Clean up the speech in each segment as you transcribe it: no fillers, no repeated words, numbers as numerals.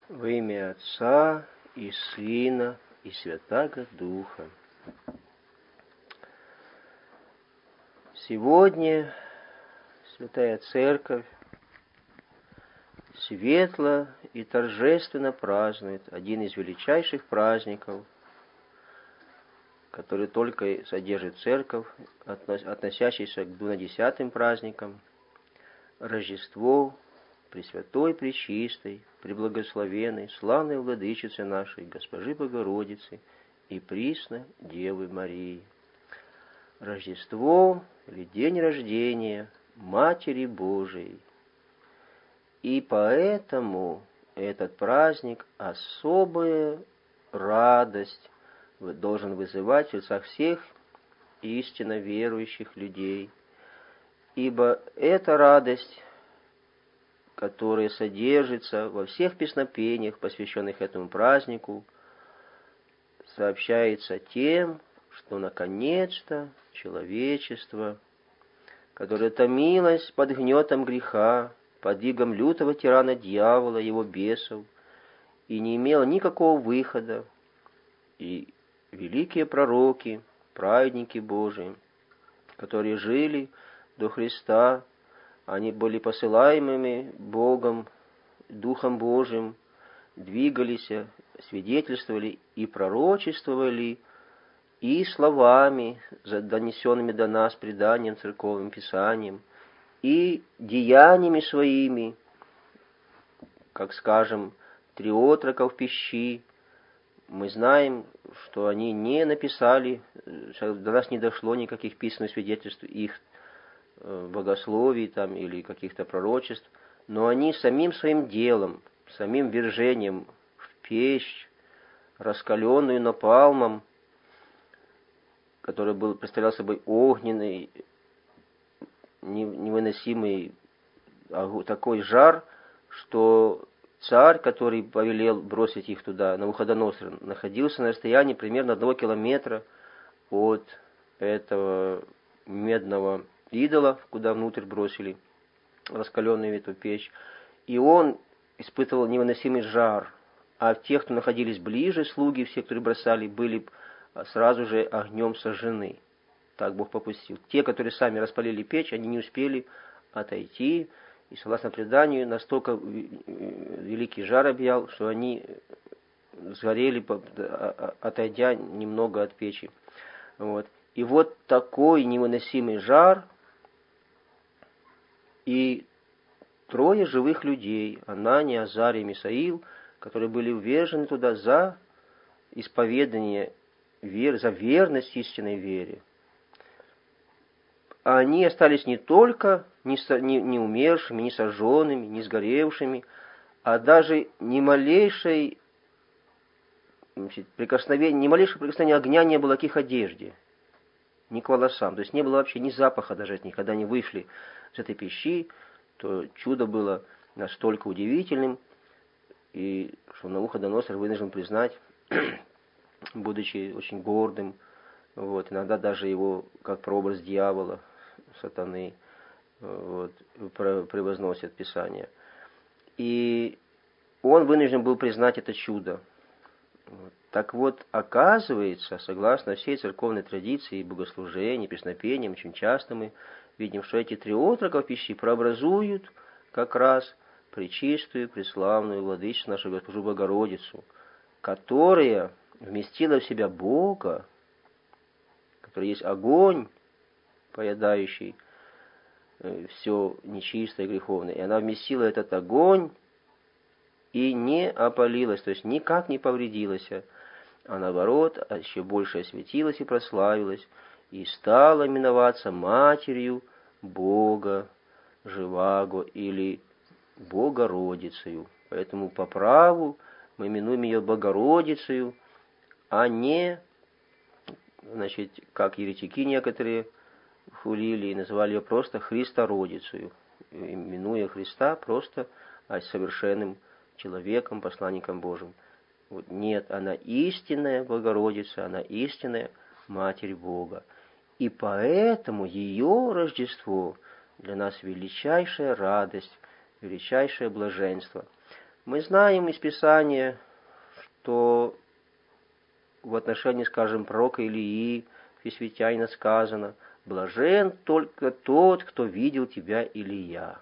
Во имя Отца и Сына и Святаго Духа. Сегодня Святая Церковь светло и торжественно празднует один из величайших праздников, который только содержит Церковь, относящийся к 12 праздникам, Рождество Пресвятой, Пречистой, Преблагословенной, славной Владычицы нашей, Госпожи Богородицы и присно Девы Марии. Рождество или день рождения Матери Божией. И поэтому этот праздник особую радость должен вызывать в сердцах всех истинно верующих людей. Ибо эта радость, которая содержится во всех песнопениях, посвященных этому празднику, сообщается тем, что наконец-то человечество, которое томилось под гнетом греха, под игом лютого тирана дьявола, его бесов, и не имело никакого выхода, и великие пророки, праведники Божии, которые жили до Христа, они были посылаемыми Богом, Духом Божиим, двигались, свидетельствовали и пророчествовали, и словами, донесенными до нас преданием, церковным писанием, и деяниями своими, как, скажем, 3 отрока в пещи. Мы знаем, что они не написали, до нас не дошло никаких письменных свидетельств их богословий там, или каких-то пророчеств, но они самим своим делом, самим вержением в печь, раскаленную напалмом, который представлял собой огненный, невыносимый такой жар, что царь, который повелел бросить их туда, Навуходоносор, находился на расстоянии примерно 1 километра от этого медного идола, куда внутрь бросили раскаленную эту печь. И он испытывал невыносимый жар. А те, кто находились ближе, слуги, все, которые бросали, были сразу же огнем сожжены. Так Бог попустил. Те, которые сами распалили печь, они не успели отойти. И, согласно преданию, настолько великий жар объял, что они сгорели, отойдя немного от печи. Вот. И вот такой невыносимый жар, и 3 живых людей, Анания, Азарий и Мисаил, которые были ввержены туда за исповедание веры, за верность истинной вере. А они остались не только не умершими, не сожженными, не сгоревшими, а даже ни малейшего прикосновения огня не было к их одежде, ни к волосам. То есть не было вообще ни запаха даже от них. Когда они вышли с этой пещи, то чудо было настолько удивительным, и что Навуходоносор вынужден признать, будучи очень гордым, вот, иногда даже его, как прообраз дьявола, сатаны, вот, превозносят Писание. И он вынужден был признать это чудо. Вот. Так вот, оказывается, согласно всей церковной традиции, богослужений, песнопениям, очень часто мы видим, что эти 3 отрока в пещи прообразуют как раз пречистую, преславную владычицу нашу Госпожу Богородицу, которая вместила в себя Бога, который есть огонь, поедающий все нечистое и греховное. И она вместила этот огонь и не опалилась, то есть никак не повредилась, а наоборот, еще больше осветилась и прославилась, и стала именоваться Матерью Бога Живаго или Богородицею. Поэтому по праву мы именуем ее Богородицею, а не, значит, как еретики некоторые хулили и называли ее просто Христородицею, именуя Христа просто совершенным человеком, посланником Божьим. Вот, нет, она истинная Богородица, она истинная Матерь Бога. И поэтому ее Рождество для нас величайшая радость, величайшее блаженство. Мы знаем из Писания, что в отношении, скажем, пророка Илии, Всесвятянина сказано: «Блажен только тот, кто видел тебя, Илия».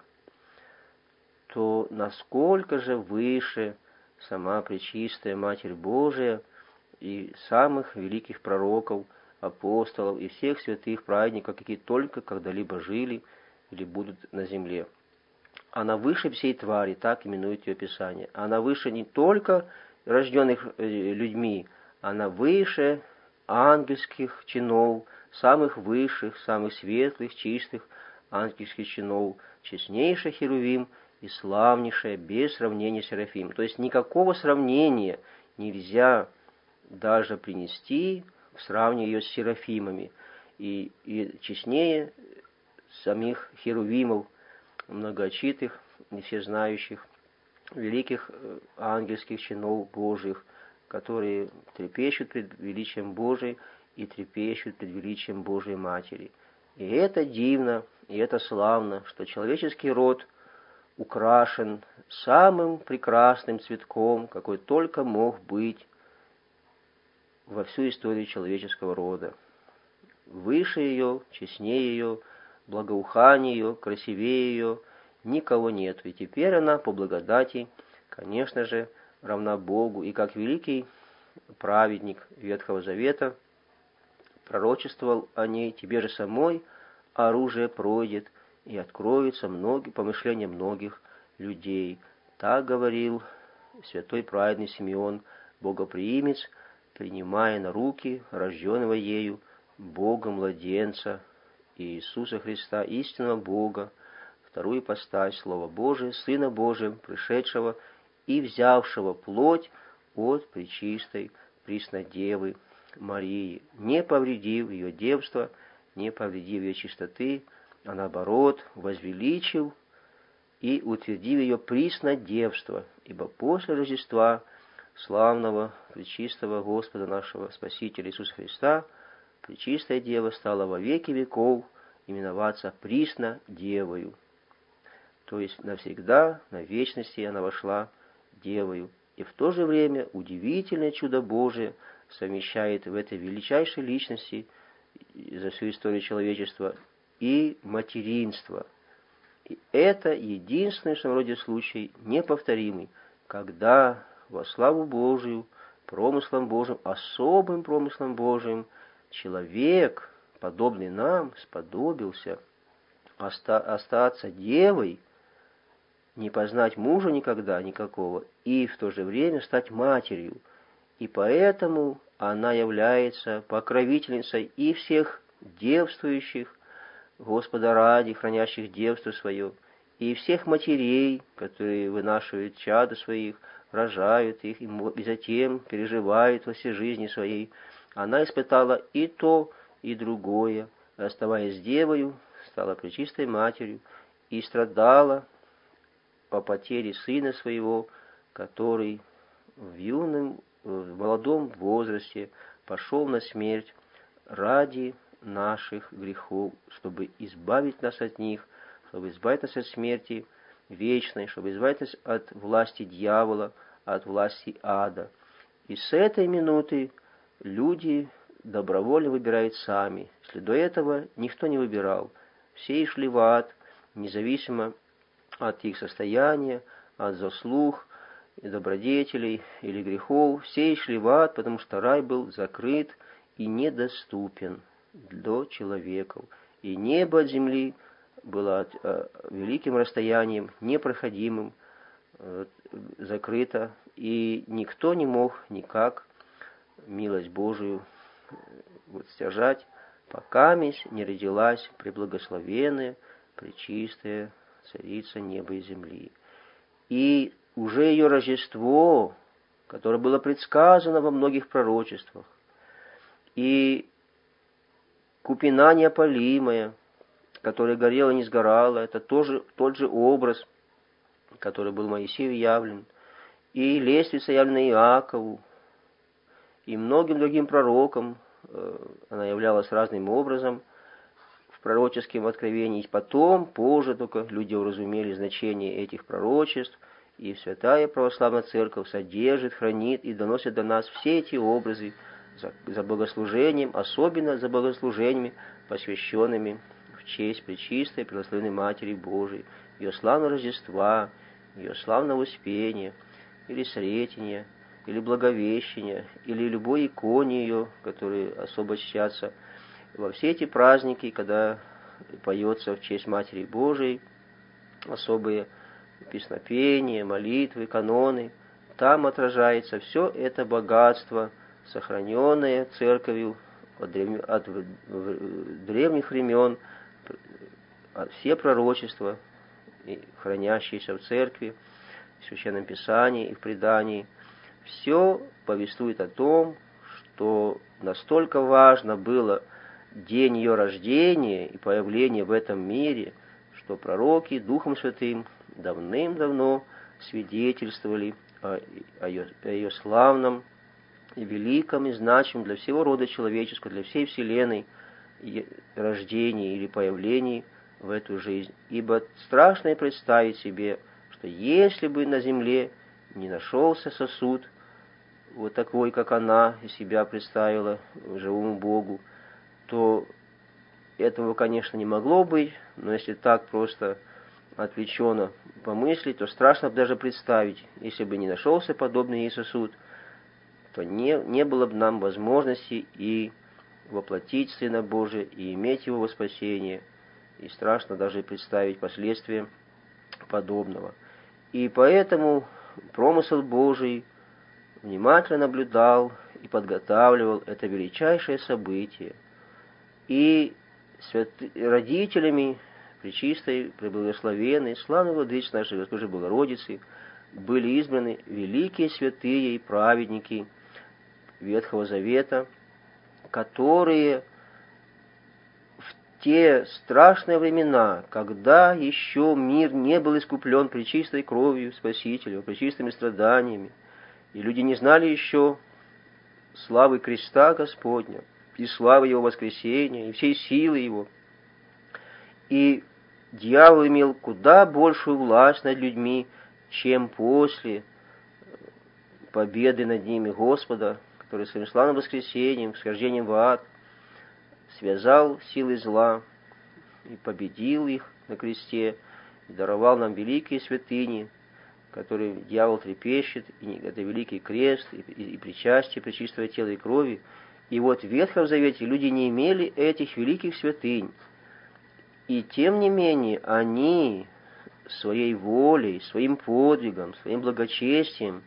То насколько же выше сама Пречистая Матерь Божия и самых великих пророков, апостолов и всех святых праведников, какие только когда-либо жили или будут на земле. Она выше всей твари, так именует ее Писание. Она выше не только рожденных людьми, она выше ангельских чинов, самых высших, самых светлых, чистых ангельских чинов, честнейшая Херувим и славнейшая, без сравнения Серафим. То есть никакого сравнения нельзя даже принести в сравнении ее с Серафимами. И честнее самих Херувимов, многоочитых и всезнающих, великих ангельских чинов Божьих, которые трепещут пред величием Божиим и трепещут пред величием Божией Матери. И это дивно, и это славно, что человеческий род украшен самым прекрасным цветком, какой только мог быть во всю историю человеческого рода. Выше ее, честнее ее, благоухание ее, красивее ее никого нет. И теперь она по благодати, конечно же, равна Богу. И как великий праведник Ветхого Завета пророчествовал о ней: тебе же самой оружие пройдет, и откроются помышления многих людей. Так говорил святой праведный Симеон, богоприимец, принимая на руки рожденного ею Бога младенца Иисуса Христа, истинного Бога, вторую ипостась, Слова Божие, Сына Божия, пришедшего и взявшего плоть от пречистой Преснодевы Марии, не повредив ее девства, не повредив ее чистоты, а наоборот возвеличил и утвердив ее приснодевство, ибо после Рождества славного пречистого Господа нашего Спасителя Иисуса Христа Пречистая Дева стала во веки веков именоваться Приснодевою. То есть навсегда, на вечности она вошла Девою. И в то же время удивительное чудо Божие совмещает в этой величайшей личности за всю историю человечества и материнство. И это единственный в своем роде случай, неповторимый, когда во славу Божию, промыслом Божьим, особым промыслом Божьим, человек, подобный нам, сподобился остаться девой, не познать мужа никогда никакого, и в то же время стать матерью. И поэтому она является покровительницей и всех девствующих, Господа ради, хранящих девство свое, и всех матерей, которые вынашивают чада своих, рожают их, и затем переживают во всей жизни своей. Она испытала и то, и другое, оставаясь девою, стала пречистой матерью и страдала по потере сына своего, который в молодом возрасте пошел на смерть ради наших грехов, чтобы избавить нас от них, чтобы избавить нас от смерти вечной, чтобы избавить нас от власти дьявола, от власти ада. И с этой минуты люди добровольно выбирают сами. Если до этого никто не выбирал, все шли в ад, независимо от их состояния, от заслуг, и добродетелей или грехов, все шли в ад, потому что рай был закрыт и недоступен для человеков. И небо от земли было великим расстоянием, непроходимым, закрыто, и никто не мог никак милость Божию стяжать, пока не родилась преблагословенная, пречистая Царица неба и земли. И уже ее Рождество, которое было предсказано во многих пророчествах, и купина неопалимая, которая горела и не сгорала, это тоже тот же образ, который был Моисею явлен, и лестница, явленная Иакову, и многим другим пророкам, она являлась разным образом в пророческом откровении. И потом, позже только люди уразумели значение этих пророчеств И Святая Православная Церковь содержит, хранит и доносит до нас все эти образы за богослужением, особенно за богослужениями, посвященными в честь Пречистой Преблагословенной Матери Божией, ее славного Рождества, ее славного Успения, или Сретения, или Благовещения, или любой иконе ее, которые особо чтятся. Во все эти праздники, когда поется в честь Матери Божией, особые песнопения, молитвы, каноны, там отражается все это богатство, сохраненное Церковью от древних времен, все пророчества, хранящиеся в Церкви, в Священном Писании и в предании, все повествует о том, что настолько важно было день ее рождения и появления в этом мире, что пророки Духом Святым давным-давно свидетельствовали о ее славном и великом и значимом для всего рода человеческого, для всей вселенной рождении или появлении в эту жизнь. Ибо страшно и представить себе, что если бы на земле не нашелся сосуд, вот такой, как она из себя представила живому Богу, то этого, конечно, не могло быть, но если так просто отвлеченно помыслить, то страшно даже представить, если бы не нашелся подобный ей сосуд, то не было бы нам возможности и воплотить Сына Божия, и иметь Его во спасение, и страшно даже представить последствия подобного. И поэтому промысел Божий внимательно наблюдал и подготавливал это величайшее событие. И родителями Пречистой, Преблагословенной, славной Владычицы нашей Госпожи Богородицы были избраны великие святые и праведники Ветхого Завета, которые в те страшные времена, когда еще мир не был искуплен пречистой кровью Спасителя, пречистыми страданиями, и люди не знали еще славы креста Господня, и славы Его воскресения, и всей силы Его. И дьявол имел куда большую власть над людьми, чем после победы над ними Господа, который своим славным воскресением, схождением в ад, связал силы зла и победил их на кресте, и даровал нам великие святыни, которые дьявол трепещет, и это великий крест, и причастие пречистого тела и крови. И вот в Ветхом Завете люди не имели этих великих святынь, и тем не менее они своей волей, своим подвигом, своим благочестием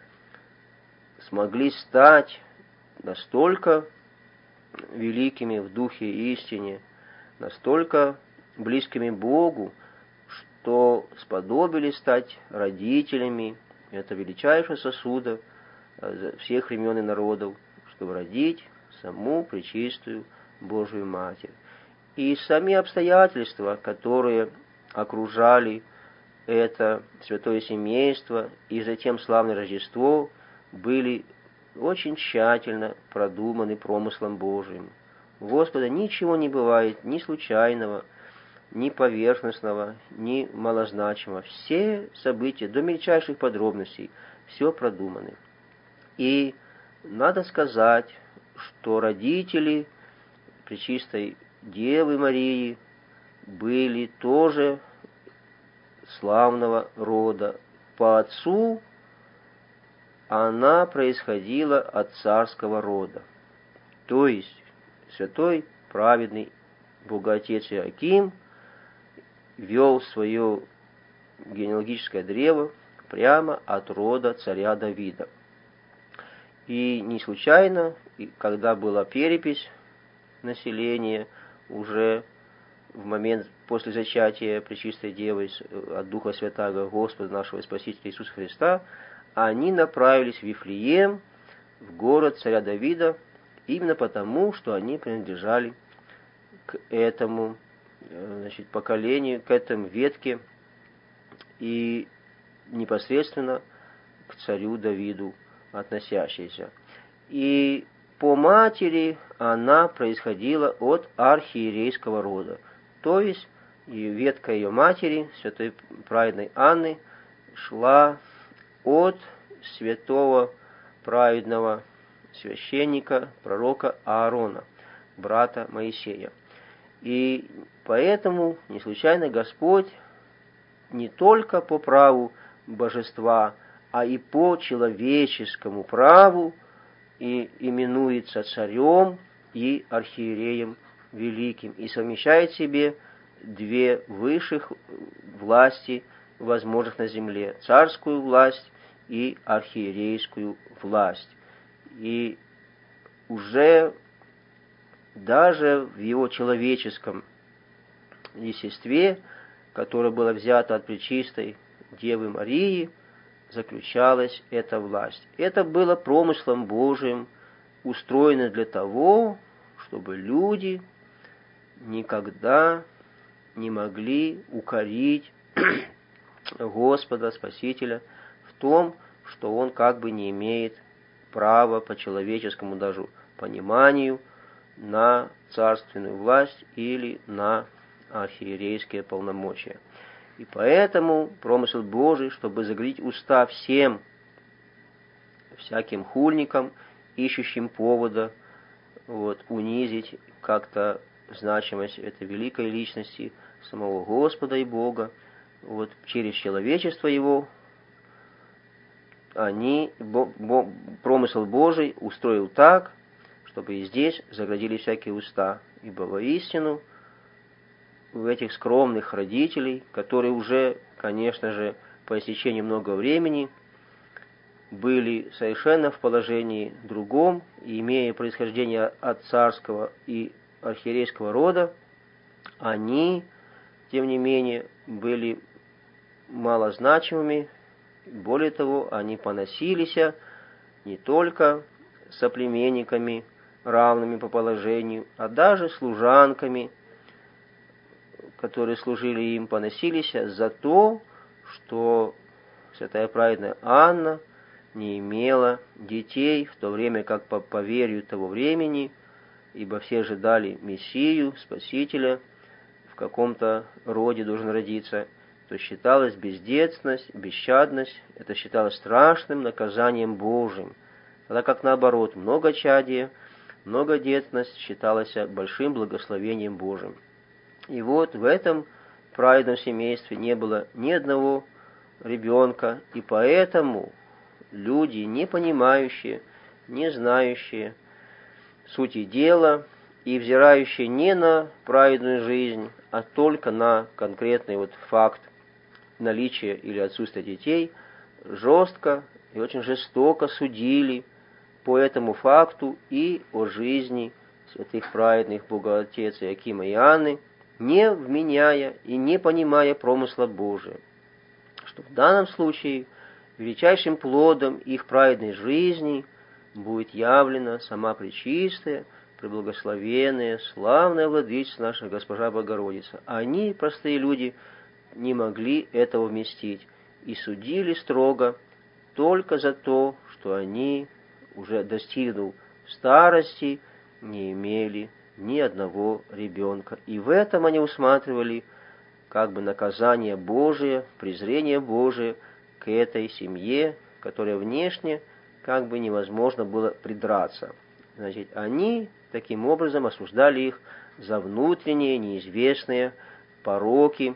смогли стать настолько великими в духе и истине, настолько близкими Богу, что сподобились стать родителями этого величайшего сосуда всех времен и народов, чтобы родить саму пречистую Божию Матерь. И сами обстоятельства, которые окружали это святое семейство и затем славное Рождество, были очень тщательно продуманы промыслом Божиим. У Господа ничего не бывает ни случайного, ни поверхностного, ни малозначимого. Все события до мельчайших подробностей, все продуманы. И надо сказать, что родители Пречистой Девы Марии были тоже славного рода. По отцу она происходила от царского рода. То есть святой праведный Богоотец Иоаким вел свое генеалогическое древо прямо от рода царя Давида. И не случайно, когда была перепись населения, уже в момент после зачатия Пречистой Девы от Духа Святаго Господа нашего Спасителя Иисуса Христа, они направились в Вифлеем, в город царя Давида, именно потому, что они принадлежали к этому поколению, к этому ветке и непосредственно к царю Давиду относящиеся. И по матери она происходила от архиерейского рода, то есть ветка ее матери, святой праведной Анны, шла от святого праведного священника, пророка Аарона, брата Моисея. И поэтому не случайно Господь не только по праву божества, а и по человеческому праву и именуется царем и архиереем великим, и совмещает в себе две высших власти, возможных на земле: царскую власть и архиерейскую власть. И уже даже в его человеческом естестве, которое было взято от пречистой Девы Марии, заключалась эта власть. Это было промыслом Божиим, устроено для того, чтобы люди никогда не могли укорить Господа, Спасителя, в том, что Он как бы не имеет права по человеческому даже пониманию на царственную власть или на архиерейские полномочия. И поэтому промысел Божий, чтобы загреть уста всем всяким хульникам, ищущим повода унизить как-то значимость этой великой личности самого Господа и Бога, через человечество Его, промысел Божий устроил так, чтобы и здесь заградили всякие уста. Ибо воистину в этих скромных родителей, которые уже, конечно же, по истечении много времени были совершенно в положении другом, и имея происхождение от царского и архиерейского рода, они, тем не менее, были малозначимыми. Более того, они поносились не только соплеменниками, равными по положению, а даже служанками, которые служили им, поносились за то, что святая праведная Анна не имела детей, в то время как по поверью того времени, ибо все ожидали Мессию, Спасителя, в каком-то роде должен родиться, то считалась бездетность, бесщадность, это считалось страшным наказанием Божьим, тогда как наоборот, многочадие, многодетность считалась большим благословением Божьим. И в этом праведном семействе не было ни одного ребенка, и поэтому люди, не понимающие, не знающие сути дела и взирающие не на праведную жизнь, а только на конкретный факт наличия или отсутствия детей, жестко и очень жестоко судили по этому факту и о жизни святых праведных Богоотец Иакима и Анны, не вменяя и не понимая промысла Божия, что в данном случае величайшим плодом их праведной жизни будет явлена сама Пречистая, преблагословенная, славная Владычица наша Госпожа Богородица. Они, простые люди, не могли этого вместить и судили строго только за то, что они, уже достигнув старости, не имели ни одного ребенка. И в этом они усматривали как бы наказание Божие, презрение Божие к этой семье, которая внешне как бы невозможно было придраться. Значит, они таким образом осуждали их за внутренние, неизвестные пороки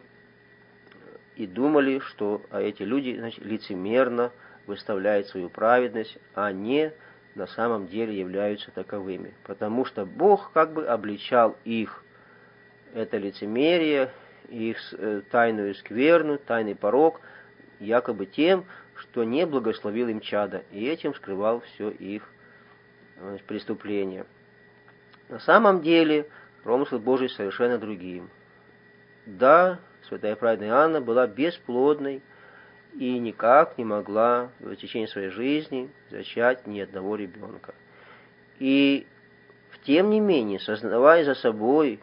и думали, что эти люди, значит, лицемерно выставляют свою праведность, а не на самом деле являются таковыми. Потому что Бог как бы обличал их, это лицемерие, их тайную скверну, тайный порок, якобы тем, что не благословил им чадо, и этим скрывал все их преступления. На самом деле промысел Божий совершенно другим. Да, святая праведная Анна была бесплодной и никак не могла в течение своей жизни зачать ни одного ребенка. И тем не менее, сознавая за собой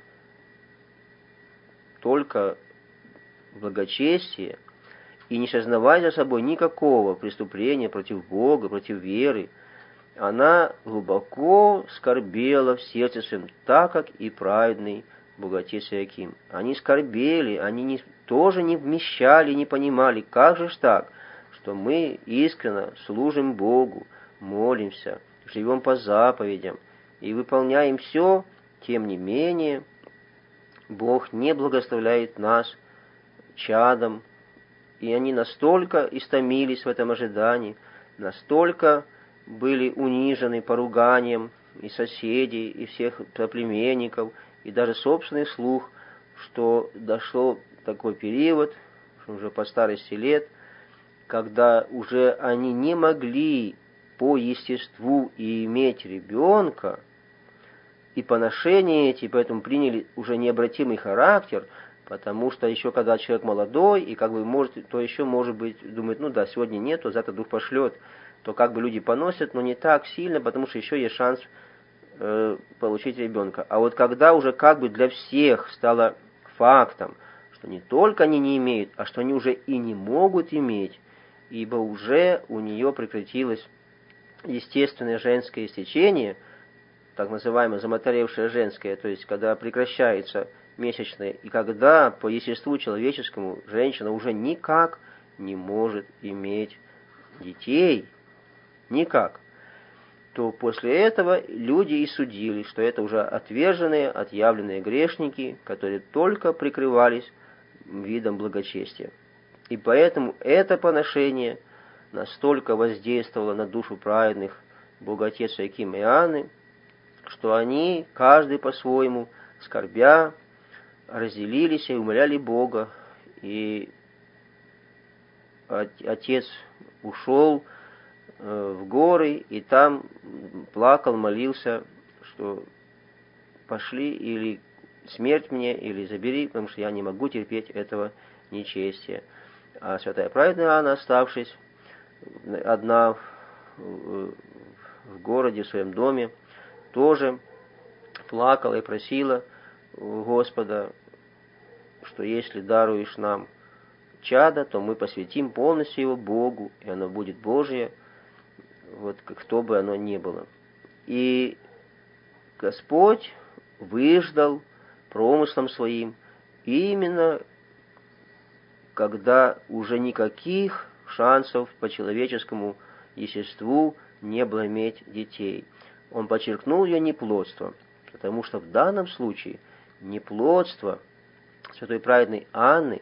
только благочестие и не сознавая за собой никакого преступления против Бога, против веры, она глубоко скорбела в сердце своем, так как и праведный Богоотец Иоаким. Они скорбели, они тоже не вмещали, не понимали, как же ж так, что мы искренне служим Богу, молимся, живем по заповедям и выполняем все, тем не менее, Бог не благословляет нас чадом, и они настолько истомились в этом ожидании, настолько были унижены поруганием и соседей, и всех соплеменников, и даже собственный слух, что дошел такой период, уже по старости лет, когда уже они не могли по естеству и иметь ребенка, и поношения эти поэтому приняли уже необратимый характер, потому что еще когда человек молодой, и как бы может, то еще может быть, думает, ну да, сегодня нету, завтра Дух пошлет, то как бы люди поносят, но не так сильно, потому что еще есть шанс получить ребенка. А вот когда уже как бы для всех стало фактом, что не только они не имеют, а что они уже и не могут иметь, ибо уже у нее прекратилось естественное женское истечение, так называемое замоторевшее женское, то есть когда прекращается месячное, и когда по естеству человеческому женщина уже никак не может иметь детей, никак, то после этого люди и судили, что это уже отверженные, отъявленные грешники, которые только прикрывались видом благочестия. И поэтому это поношение настолько воздействовало на душу праведных Богоотец Иоаким и Анны, что они, каждый по-своему, скорбя, разделились и умоляли Бога. И отец ушел в горы, и там плакал, молился, что пошли или смерть мне, или забери, потому что я не могу терпеть этого нечестия. А святая праведная Анна, оставшись одна в городе, в своем доме, тоже плакала и просила Господа, что если даруешь нам чадо, то мы посвятим полностью его Богу, и оно будет Божие, вот кто бы оно ни было. И Господь выждал промыслом своим, именно когда уже никаких шансов по человеческому естеству не было иметь детей. Он подчеркнул ее неплодство, потому что в данном случае неплодство святой праведной Анны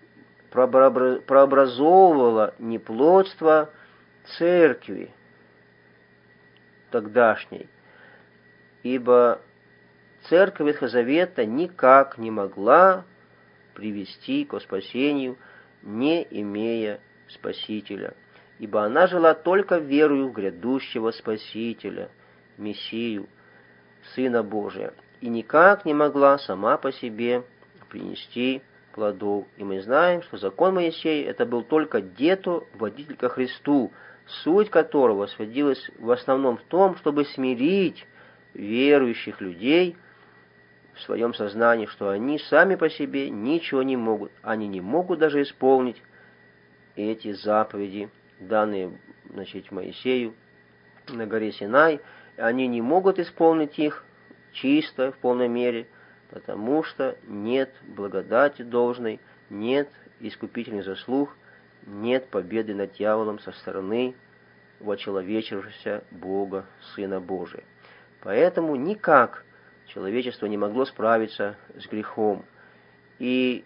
прообразовывало неплодство церкви тогдашней, ибо церковь Ветхого Завета никак не могла привести к спасению, не имея Спасителя, ибо она жила только верою в грядущего Спасителя, Мессию, Сына Божия, и никак не могла сама по себе принести плодов. И мы знаем, что закон Моисея это был только дето-водитель ко Христу, суть которого сводилась в основном в том, чтобы смирить верующих людей в своем сознании, что они сами по себе ничего не могут. Они не могут даже исполнить эти заповеди, данные, Моисею на горе Синай. Они не могут исполнить их чисто, в полной мере, потому что нет благодати должной, нет искупительных заслуг, нет победы над дьяволом со стороны вочеловечившегося Бога, Сына Божия. Поэтому никак человечество не могло справиться с грехом. И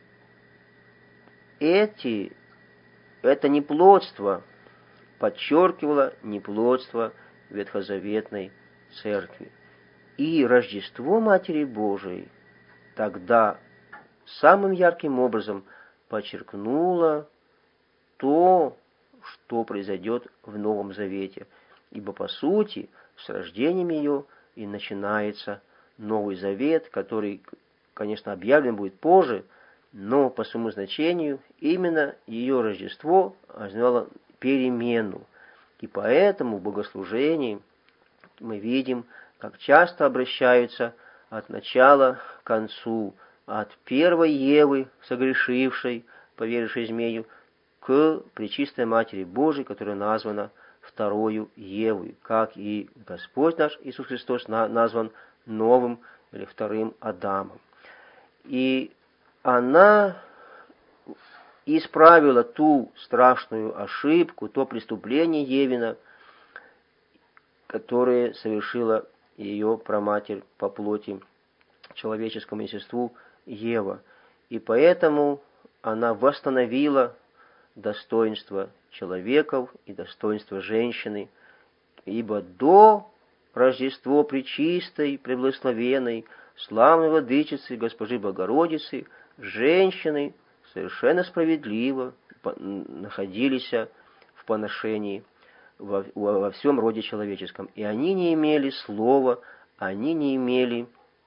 это неплодство подчеркивало неплодство ветхозаветной церкви. И Рождество Матери Божией тогда самым ярким образом подчеркнуло то, что произойдет в Новом Завете. Ибо, по сути, с рождением ее и начинается Новый Завет, который, конечно, объявлен будет позже, но по своему значению именно ее Рождество означало перемену. И поэтому в богослужении мы видим, как часто обращаются от начала к концу, от первой Евы, согрешившей, поверившей змею, к Пречистой Матери Божией, которая названа второю Евой, как и Господь наш Иисус Христос назван новым или вторым Адамом. И она исправила ту страшную ошибку, то преступление Евина, которое совершила ее праматерь по плоти, человеческому естеству Ева. И поэтому она восстановила достоинство человеков и достоинство женщины, ибо до Рождества Пречистой, Преблагословенной, славной Владычицы, Госпожи Богородицы, женщины совершенно справедливо находились в поношении во всем роде человеческом. И они не имели слова, они не имели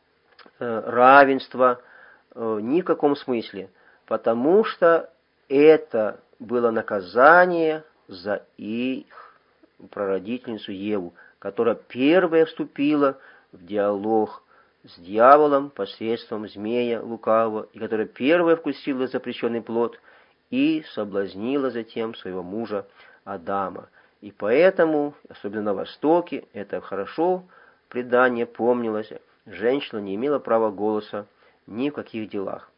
равенства ни в каком смысле, потому что это было наказание за их прародительницу Еву, которая первая вступила в диалог с дьяволом посредством змея лукавого, и которая первая вкусила запрещенный плод и соблазнила затем своего мужа Адама. И поэтому, особенно на Востоке, это хорошо предание помнилось, женщина не имела права голоса ни в каких делах.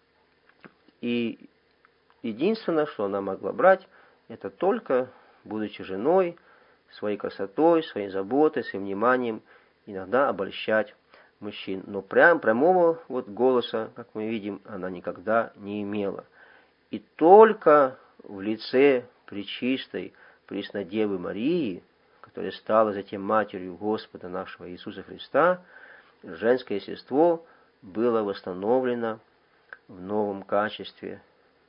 И единственное, что она могла брать, это только, будучи женой, своей красотой, своей заботой, своим вниманием, иногда обольщать мужчин. Но прямого голоса, как мы видим, она никогда не имела. И только в лице Пречистой Преснодевы Марии, которая стала затем матерью Господа нашего Иисуса Христа, женское естество было восстановлено в новом качестве.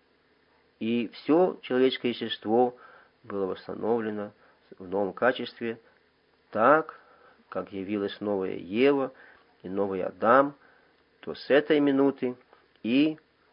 И все человеческое естество было восстановлено в новом качестве, так, как явилась новая Ева и новый Адам, то с этой минуты и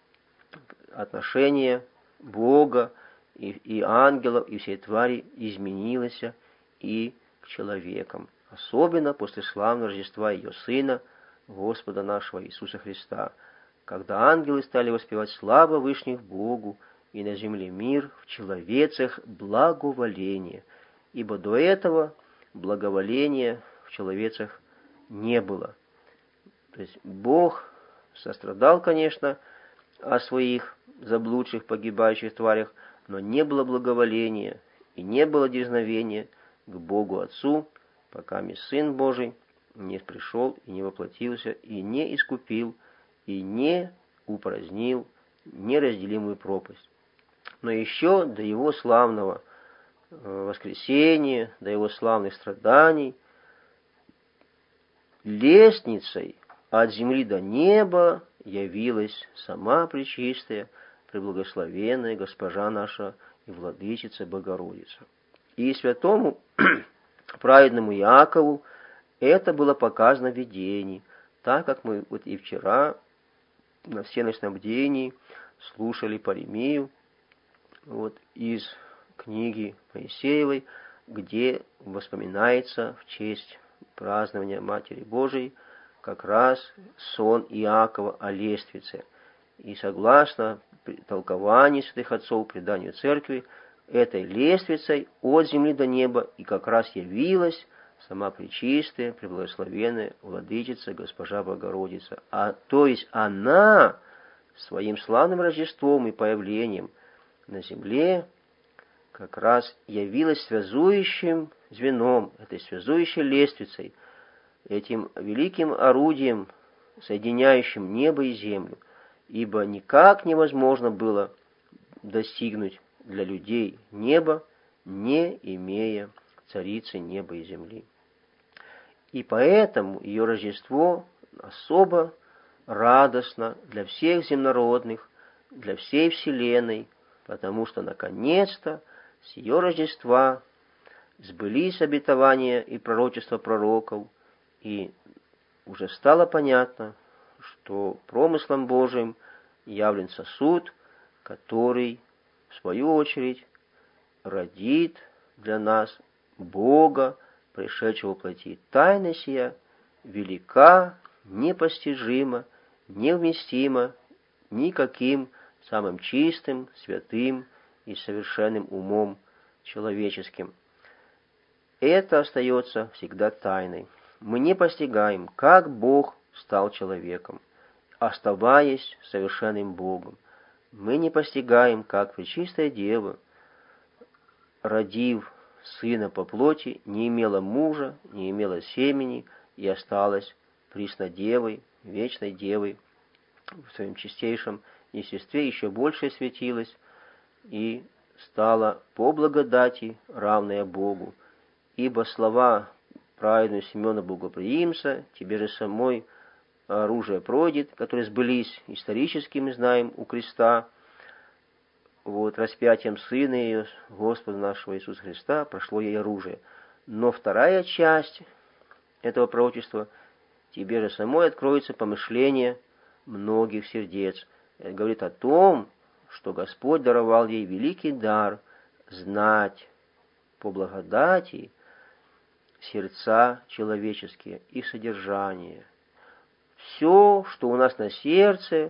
отношение Бога и ангелов, и всей твари изменилось и к человекам, особенно после славного Рождества ее Сына, Господа нашего Иисуса Христа, когда ангелы стали воспевать славу Вышних Богу, и на земле мир, в человецах благоволение, ибо до этого благоволения в человецах не было. То есть Бог сострадал, конечно, о своих заблудших, погибающих тварях, но не было благоволения и не было дерзновения к Богу Отцу, пока Сын Божий не пришел и не воплотился, и не искупил, и не упразднил неразделимую пропасть. Но еще до Его славного воскресения, до Его славных страданий, лестницей от земли до неба явилась сама Пречистая, Преблагословенная Госпожа наша и Владычица Богородица. И святому праведному Иакову это было показано в видении, так как мы и вчера на всеночном бдении слушали Паремию из книги Моисеевой, где воспоминается в честь празднования Матери Божией как раз сон Иакова о лествице. И согласно толкованию святых отцов, преданию церкви, этой лествицей от земли до неба и как раз явилась сама Пречистая, Преблагословенная Владычица, Госпожа Богородица. То есть она своим славным Рождеством и появлением на земле как раз явилась связующим звеном, этой связующей лествицей, этим великим орудием, соединяющим небо и землю, ибо никак невозможно было достигнуть для людей неба, не имея царицы неба и земли. И поэтому ее Рождество особо радостно для всех земнородных, для всей вселенной, потому что наконец-то с ее Рождества сбылись обетования и пророчества пророков, и уже стало понятно, что промыслом Божиим явлен сосуд, который, в свою очередь, родит для нас Бога, пришедшего воплоти. Тайна сия велика, непостижима, невместима никаким самым чистым, святым и совершенным умом человеческим. Это остается всегда тайной. Мы не постигаем, как Бог стал человеком. оставаясь совершенным Богом. Мы не постигаем, как Пречистая Дева, родив сына по плоти, не имела мужа, не имела семени и осталась Преснодевой, вечной Девой, в своем чистейшем естестве еще больше светилась и стала по благодати равная Богу. Ибо слова праведного Симеона Богоприимца, тебе же самой оружие пройдет, которые сбылись исторически, мы знаем, у креста, распятием Сына ее, Господа нашего Иисуса Христа, прошло ей оружие. Но вторая часть этого пророчества, тебе же самой откроется помышление многих сердец. Это говорит о том, что Господь даровал ей великий дар знать по благодати сердца человеческие, их содержание. Все, что у нас на сердце,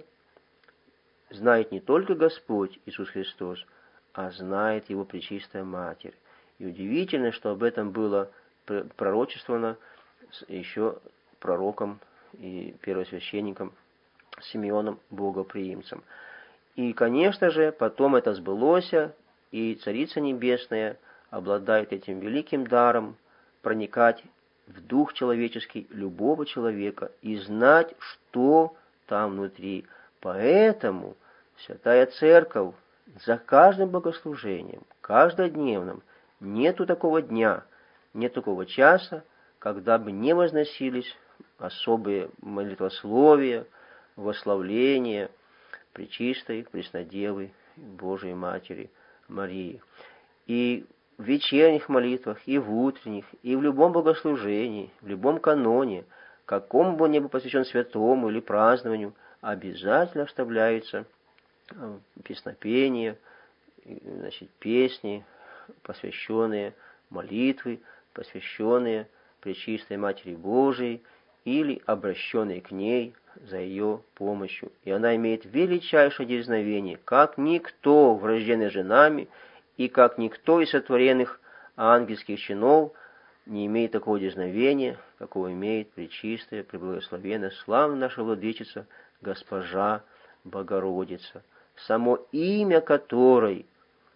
знает не только Господь Иисус Христос, а знает Его Пречистая Матерь. И удивительно, что об этом было пророчествовано еще пророком и первосвященником Симеоном Богоприимцем. И, конечно же, потом это сбылось, и Царица Небесная обладает этим великим даром проникать в дух человеческий любого человека и знать, что там внутри. Поэтому Святая Церковь за каждым богослужением, каждодневным, нету такого дня, нет такого часа, когда бы не возносились особые молитвословия, восславления Пречистой, Преснодевы, Божией Матери Марии. И в вечерних молитвах, и в утренних, и в любом богослужении, в любом каноне, какому бы он ни был посвящен святому или празднованию, обязательно вставляются песнопения, песни, посвященные молитвы, посвященные Пречистой Матери Божией или обращенные к ней за ее помощью. И она имеет величайшее дерзновение, как никто в рожденной же нами, и как никто из сотворенных ангельских чинов не имеет такого дерзновения, какого имеет Пречистая, Преблагословенная, славная наша Владычица, Госпожа Богородица, само имя которой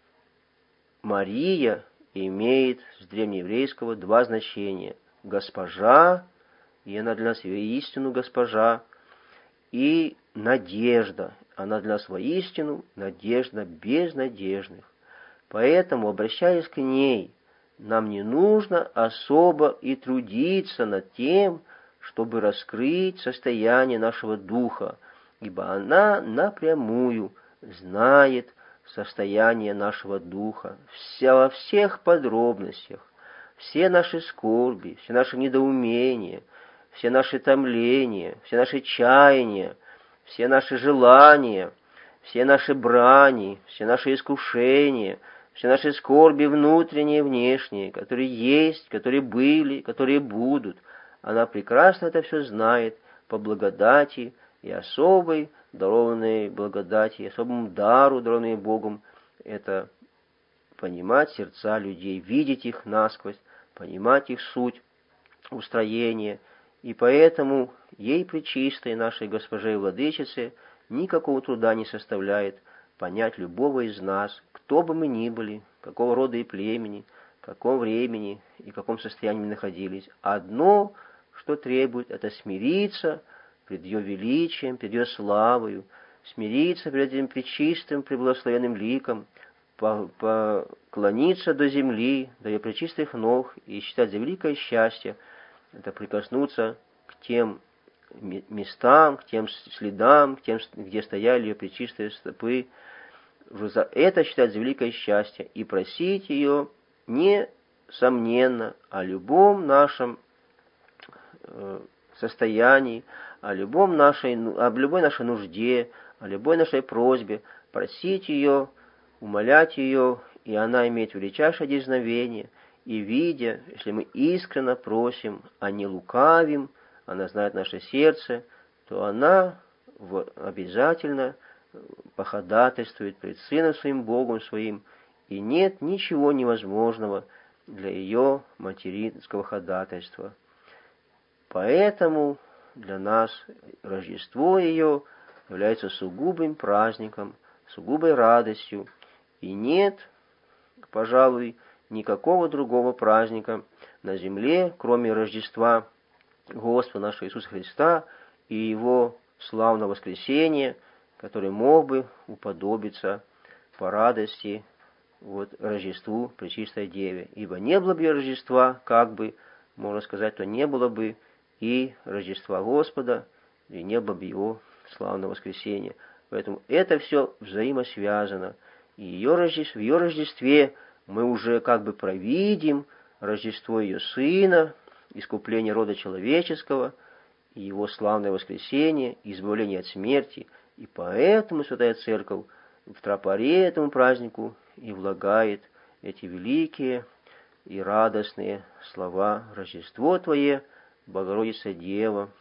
Мария имеет с древнееврейского два значения. Госпожа, и она для нас воистину Госпожа, и надежда, она для нас воистину надежда безнадежных. Поэтому, обращаясь к ней, нам не нужно особо и трудиться над тем, чтобы раскрыть состояние нашего духа, ибо она напрямую знает состояние нашего духа во всех подробностях, все наши скорби, все наши недоумения, все наши томления, все наши чаяния, все наши желания, все наши брани, все наши искушения, все наши скорби внутренние и внешние, которые есть, которые были, которые будут. Она прекрасно это все знает по благодати и особой дарованной благодати, особому дару, дарованной Богом, это понимать сердца людей, видеть их насквозь, понимать их суть, устроение. И поэтому ей, Пречистой, нашей Госпоже и Владычице, никакого труда не составляет понять любого из нас, кто бы мы ни были, какого рода и племени, в каком времени и в каком состоянии мы находились. Одно, что требует, это смириться пред ее величием, пред ее славою, смириться пред этим пречистым, преблагословенным ликом, поклониться до земли, до ее пречистых ног и считать за великое счастье, это прикоснуться к тем местам, к тем следам, к тем, где стояли ее пречистые стопы, за это считать за великое счастье и просить ее несомненно о любом нашем состоянии, о любой нашей нужде, о любой нашей просьбе, просить ее, умолять ее, и она имеет величайшее дерзновение, и видя, если мы искренне просим, а не лукавим, она знает наше сердце, то она обязательно походатайствует пред Сыном Своим, Богом Своим, и нет ничего невозможного для ее материнского ходатайства. Поэтому для нас Рождество ее является сугубым праздником, сугубой радостью. И нет, пожалуй, никакого другого праздника на земле, кроме Рождества Господа нашего Иисуса Христа и Его славного воскресения, который мог бы уподобиться по радости Рождеству Пречистой Деве. Ибо не было бы Рождества, как бы, можно сказать, то не было бы и Рождества Господа, и не было бы Его славного воскресения. Поэтому это все взаимосвязано. И в ее Рождестве мы уже как бы провидим Рождество ее Сына, искупление рода человеческого, и Его славное воскресение, избавление от смерти. И поэтому Святая Церковь в тропаре этому празднику и влагает эти великие и радостные слова: «Рождество Твое, Богородица Дева,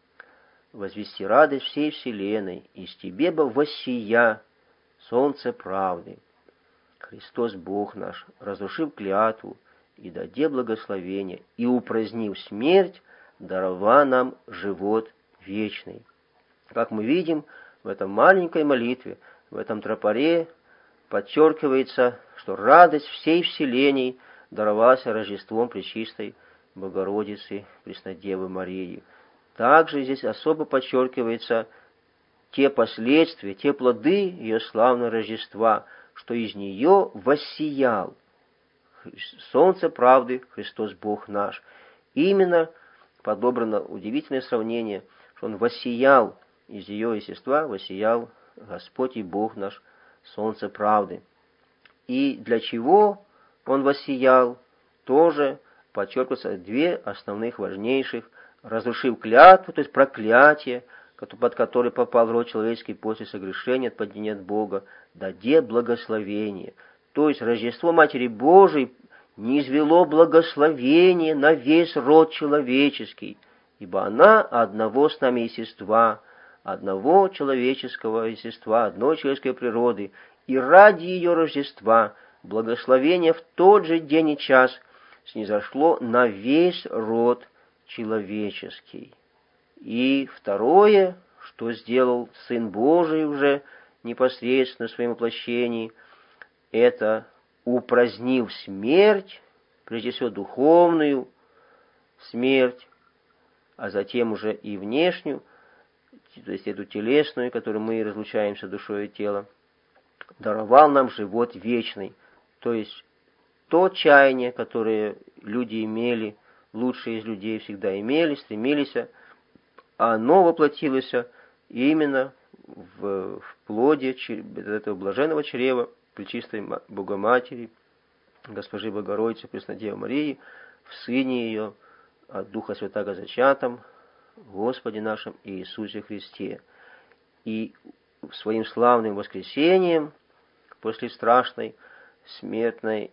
возвести радость всей вселенной, из Тебе бы воссия солнце правды. Христос Бог наш, разрушив клятву, и даде благословение, и упразднив смерть, дарова нам живот вечный». Как мы видим, в этом маленькой молитве, в этом тропаре подчеркивается, что радость всей вселенной даровалась Рождеством Пречистой Богородицы Преснодевы Марии. Также здесь особо подчеркивается те последствия, те плоды ее славного Рождества, что из нее воссиял солнце правды Христос Бог наш. Именно подобрано удивительное сравнение, что Он воссиял из ее естества, воссиял Господь и Бог наш, солнце правды. И для чего Он воссиял, тоже подчеркиваются две основных важнейших: разрушив клятву, то есть проклятие, под которое попал род человеческий после согрешения от падения от Бога, даде благословение. То есть Рождество Матери Божией низвело благословение на весь род человеческий, ибо она одного с нами естества, одного человеческого естества, одной человеческой природы, и ради ее Рождества благословение в тот же день и час снизошло на весь род человеческий. И второе, что сделал Сын Божий уже непосредственно в своем воплощении, это упразднив смерть, прежде всего духовную смерть, а затем уже и внешнюю, то есть эту телесную, которую мы разлучаемся душой и телом, даровал нам живот вечный, то есть то чаяние, которое люди имели, лучшие из людей всегда имели, стремились, оно воплотилось именно в плоде этого блаженного чрева Пречистой Богоматери, Госпожи Богородицы Преснодевы Марии, в Сыне ее, от Духа Святаго зачатом, Господе нашем Иисусе Христе. И своим славным воскресением, после страшной смертной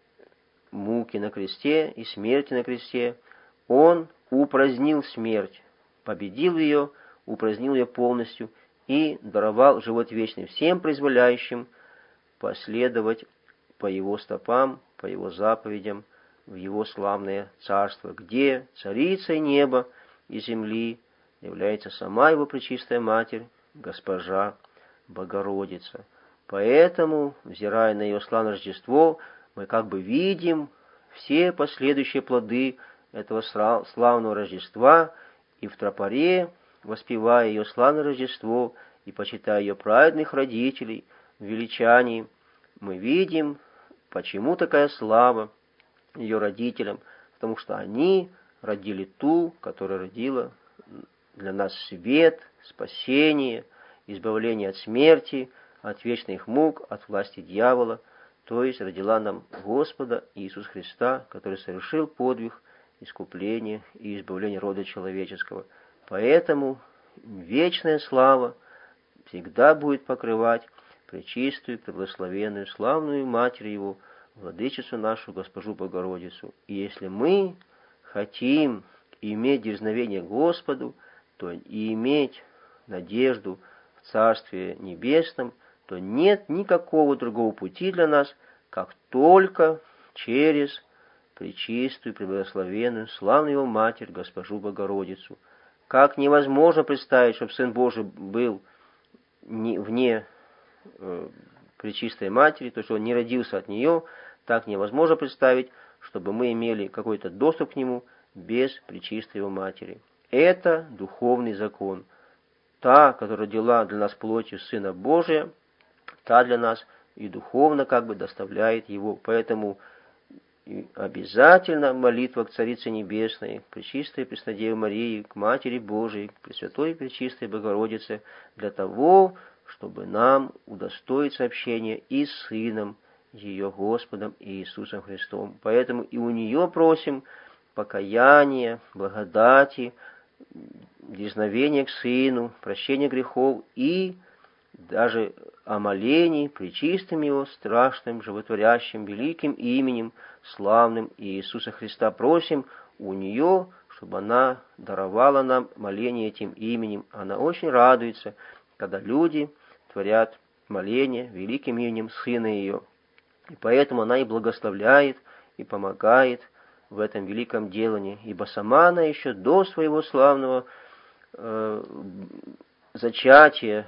муки на кресте и смерти на кресте, Он упразднил смерть, победил ее, упразднил ее полностью и даровал живот вечный всем произволяющим последовать по Его стопам, по Его заповедям в Его славное царство, где царицей неба и земли является сама Его Пречистая Матерь, Госпожа Богородица. Поэтому, взирая на ее славное Рождество, мы как бы видим все последующие плоды этого славного Рождества, и в тропаре, воспевая ее славное Рождество и почитая ее праведных родителей в величании, мы видим, почему такая слава ее родителям, потому что они родили ту, которая родила для нас свет, спасение, избавление от смерти, от вечных мук, от власти дьявола, то есть родила нам Господа Иисуса Христа, который совершил подвиг искупления и избавления рода человеческого. Поэтому вечная слава всегда будет покрывать пречистую, преблагословенную, славную Матерь Его, Владычицу нашу, Госпожу Богородицу. И если мы хотим иметь дерзновение Господу, то и иметь надежду в Царстве Небесном, то нет никакого другого пути для нас, как только через пречистую, преблагословенную, славную Его Матерь, Госпожу Богородицу. как невозможно представить, чтобы Сын Божий был вне Пречистой Матери, то есть Он не родился от нее, так невозможно представить, чтобы мы имели какой-то доступ к Нему без Пречистой Его Матери. Это духовный закон. Та, которая родила для нас плотью Сына Божия, та для нас и духовно доставляет Его. Поэтому обязательно молитва к Царице Небесной, к Пречистой Преснодеве Марии, к Матери Божией, к Пресвятой Пречистой Богородице, для того, чтобы нам удостоиться общения и с Сыном Ее Господом Иисусом Христом. Поэтому и у нее просим покаяния, благодати, дерзновения к Сыну, прощения грехов и даже о молении пречистым Его страшным, животворящим, великим именем, славным Иисуса Христа. Просим у нее, чтобы она даровала нам моление этим именем. Она очень радуется, когда люди творят моление великим именем Сына Ее. И поэтому она и благословляет, и помогает в этом великом делании, ибо сама она еще до своего славного зачатия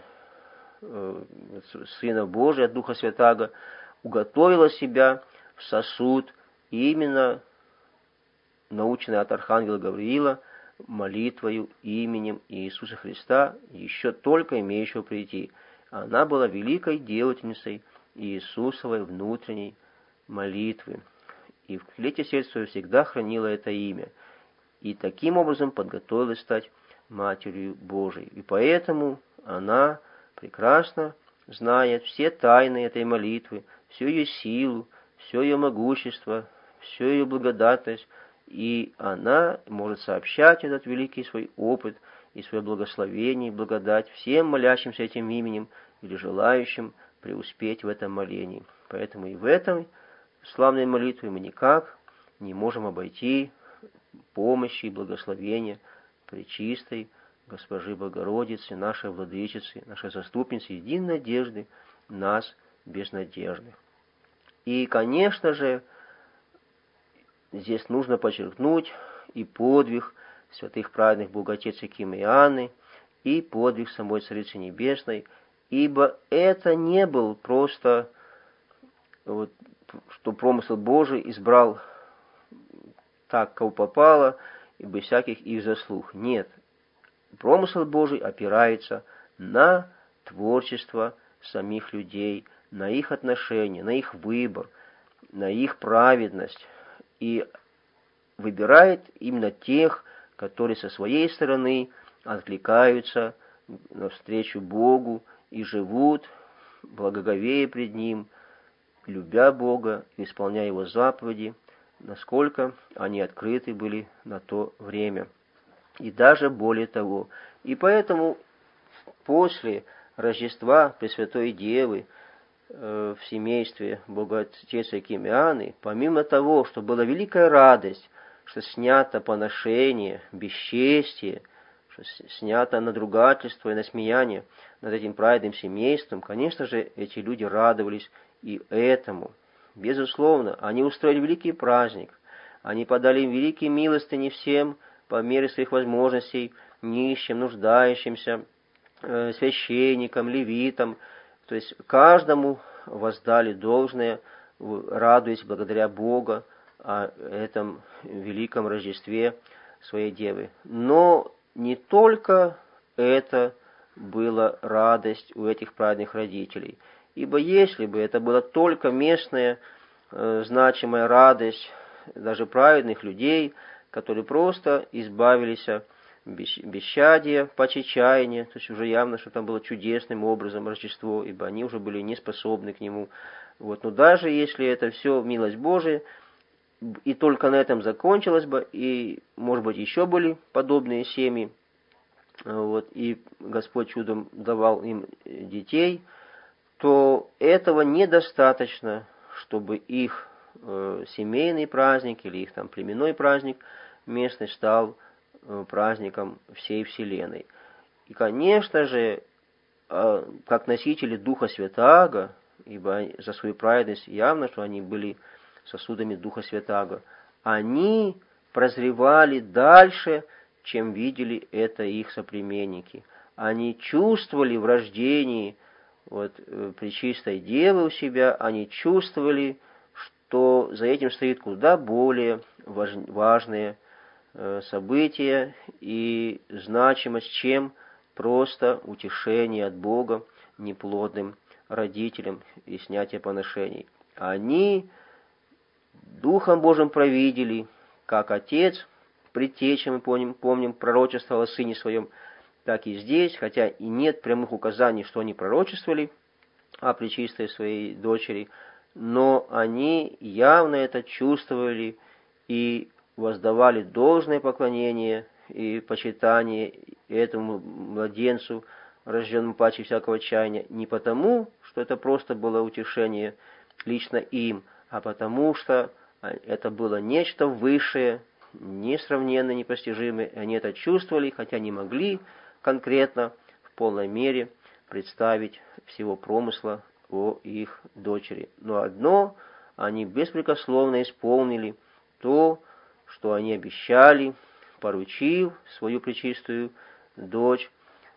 Сына Божия, Духа Святаго, уготовила себя в сосуд, именно наученный от Архангела Гавриила молитвою именем Иисуса Христа, еще только имеющего прийти. Она была великой делательницей Иисусовой внутренней молитвы. И в клете сердца своего всегда хранила это имя. И таким образом подготовилась стать Матерью Божией. И поэтому она прекрасно знает все тайны этой молитвы, всю ее силу, все ее могущество, всю ее благодатность. И она может сообщать этот великий свой опыт и свое благословение и благодать всем молящимся этим именем или желающим преуспеть в этом молении. Поэтому и в этой славной молитве мы никак не можем обойти помощи и благословения Пречистой Госпожи Богородицы, нашей Владычицы, нашей Заступницы, единой надежды нас безнадежных. И, конечно же, здесь нужно подчеркнуть и подвиг святых праведных Богоотец Якима и Анны, и подвиг самой Царицы Небесной, ибо это не был просто, что промысел Божий избрал так, кого попало, и без всяких их заслуг. Нет. Промысел Божий опирается на творчество самих людей, на их отношения, на их выбор, на их праведность. И выбирает именно тех, которые со своей стороны откликаются навстречу Богу и живут, благоговея пред Ним, любя Бога, исполняя Его заповеди, насколько они открыты были на то время. И даже более того. И поэтому после Рождества Пресвятой Девы в семействе Богоотеца Якима и Анны, помимо того, что была великая радость, что снято поношение, бесчестие, что снято надругательство и насмеяние над этим праведным семейством, конечно же, эти люди радовались и этому. Безусловно, они устроили великий праздник, они подали им великие милостыни всем по мере своих возможностей, нищим, нуждающимся, священникам, левитам, то есть каждому воздали должное, радуясь благодаря Богу о этом великом Рождестве своей Девы. Но не только это была радость у этих праведных родителей. Ибо если бы это была только местная значимая радость даже праведных людей, которые просто избавились от бесчадия, почечаяния, то есть уже явно, что там было чудесным образом Рождество, ибо они уже были не способны к нему. Но даже если это все милость Божия, и только на этом закончилось бы, и, может быть, еще были подобные семьи, и Господь чудом давал им детей, то этого недостаточно, чтобы их семейный праздник или их племенной праздник местный стал праздником всей Вселенной. И, конечно же, как носители Духа Святаго, ибо за свою праведность явно, что они были сосудами Духа Святаго, они прозревали дальше, чем видели это их соплеменники. Они чувствовали в рождении Пречистой Девы у себя, они чувствовали, что за этим стоит куда более важные события и значимость, чем просто утешение от Бога неплодным родителям и снятие поношений. Они Духом Божьим провидели, как Отец, предтеча, мы помним, пророчествовал о Сыне Своем, так и здесь, хотя и нет прямых указаний, что они пророчествовали о Пречистой Своей дочери, но они явно это чувствовали и воздавали должное поклонение и почитание этому младенцу, рожденному паче всякого чаяния, не потому, что это просто было утешение лично им, а потому что это было нечто высшее, несравненно непостижимое, и они это чувствовали, хотя не могли конкретно, в полной мере, представить всего промысла о их дочери. Но одно они беспрекословно исполнили, то, что они обещали, поручив свою пречистую дочь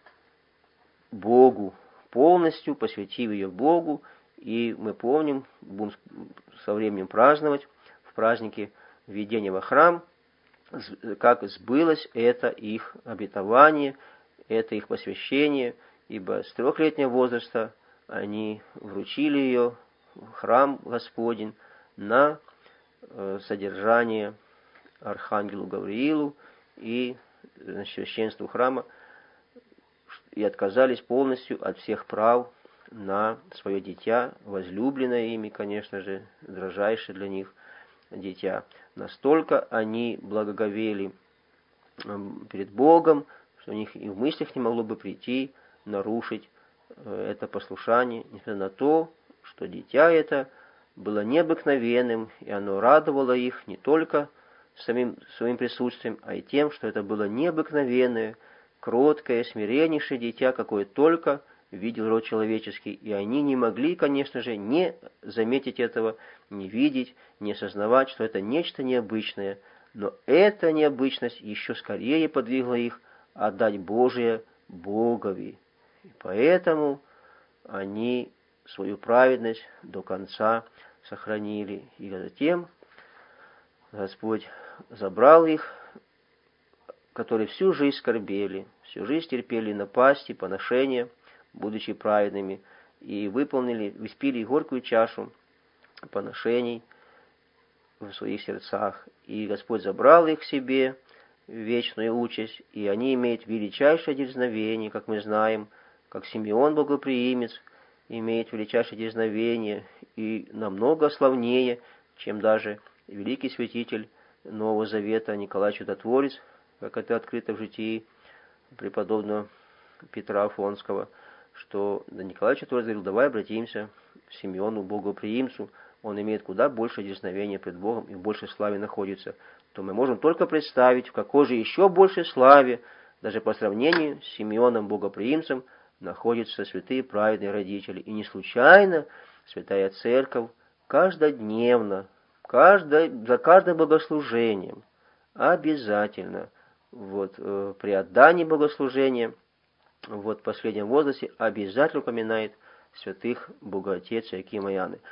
Богу, полностью посвятив ее Богу, и мы помним, будем со временем праздновать в празднике введения во храм, как сбылось это их обетование, это их посвящение, ибо с 3-летнего возраста они вручили ее в храм Господень на содержание архангелу Гавриилу и священству храма, и отказались полностью от всех прав на свое дитя, возлюбленное ими, конечно же, дрожайшее для них дитя. Настолько они благоговели перед Богом, что у них и в мыслях не могло бы прийти нарушить это послушание, несмотря на то, что дитя это было необыкновенным, и оно радовало их не только самим своим присутствием, а и тем, что это было необыкновенное, кроткое, смиреннейшее дитя, какое только видел род человеческий, и они не могли, конечно же, не заметить этого, не видеть, не осознавать, что это нечто необычное, но эта необычность еще скорее подвигла их отдать Божие Богови. И поэтому они свою праведность до конца сохранили. И затем Господь забрал их, которые всю жизнь скорбели, всю жизнь терпели напасти, поношения, будучи праведными, и испили горькую чашу поношений в своих сердцах. И Господь забрал их к себе в вечную участь, и они имеют величайшее дерзновение, как мы знаем, как Симеон Богоприимец имеет величайшее дерзновение, и намного славнее, чем даже великий святитель Нового Завета Николай Чудотворец, как это открыто в житии преподобного Петра Афонского, что Николай Чудотворец говорил: давай обратимся к Симеону Богоприимцу, он имеет куда больше дерзновения пред Богом и в большей славе находится, то мы можем только представить, в какой же еще большей славе, даже по сравнению с Симеоном Богоприимцем, находятся святые праведные родители. И не случайно Святая Церковь каждодневно, за каждым богослужением обязательно, при отдании богослужения, в последнем возрасте, обязательно упоминает святых Богоотец Иоакима и Анны.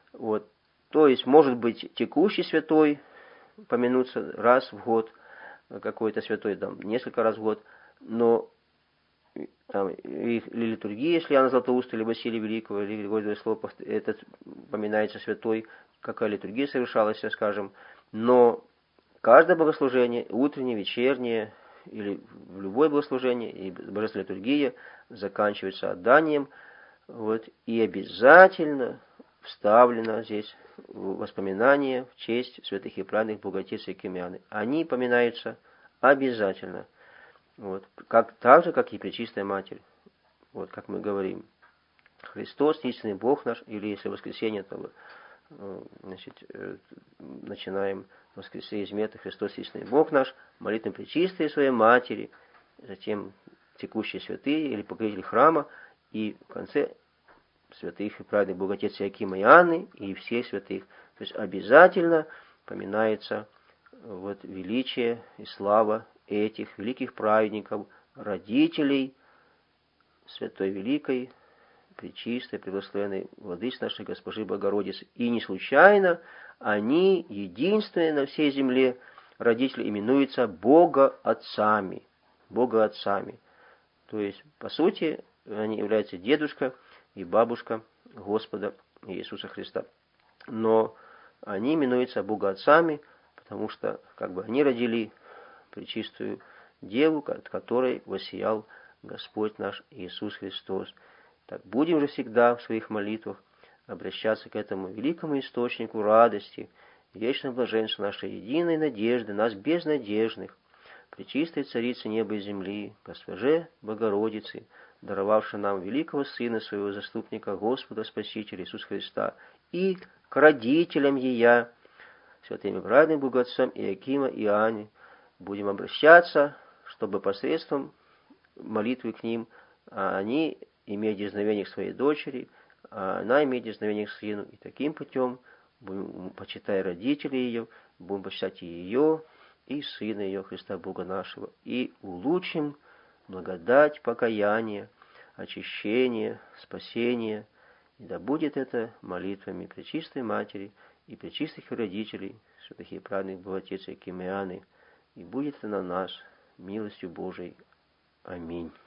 То есть, может быть, текущий святой помянуться раз в год, какой-то святой, там, несколько раз в год, но там, или литургия, если Иоанна Златоуста, или Василия Великого, или Григория Двоеслова, этот поминается святой, какая литургия совершалась, скажем, но каждое богослужение, утреннее, вечернее, или в любое богослужение, и божественная литургия заканчивается отданием, и обязательно вставлено здесь воспоминание в честь святых и праведных Богоотец Иоаким и Анны. Они поминаются обязательно. Так же, как и Пречистая Матерь. Как мы говорим. Христос, истинный Бог наш, или если воскресенье, то начинаем воскресенье из мертвых: Христос, истинный Бог наш, молитвы Пречистой Своей Матери, затем текущие святые или покровители храма, и в конце святых и праведных Богоотец Иоакима и Анны, и всех святых. То есть обязательно поминается величие и слава этих великих праведников, родителей Святой Великой, Пречистой, Преблагословенной Владычицы нашей Госпожи Богородицы. И не случайно они, единственные на всей земле родители, именуются Богоотцами. Богоотцами. То есть, по сути, они являются дедушка и бабушка Господа Иисуса Христа. Но они именуются Богоотцами, потому что они родили Пречистую Деву, от которой воссиял Господь наш Иисус Христос. Так будем же всегда в своих молитвах обращаться к этому великому источнику радости, вечного блаженства нашей единой надежды, нас безнадежных, Пречистой Царицы неба и земли, Госпоже Богородицы, даровавшей нам великого Сына Своего Заступника, Господа Спасителя Иисуса Христа, и к родителям Ея, святым и праведным Богоотцам Иакима и Иоанне, будем обращаться, чтобы посредством молитвы к ним они имели дерзновение к своей дочери, а она имеет дерзновение к сыну. И таким путем, будем, почитая родителей ее, будем почитать и ее, и Сына ее, Христа Бога нашего, и улучшим благодать покаяния, очищения, спасения. И да будет это молитвами Пречистой Матери и Пречистых родителей, святых и праведных Богоотец Иаким и Иоанны, и будет это на нас милостью Божией. Аминь.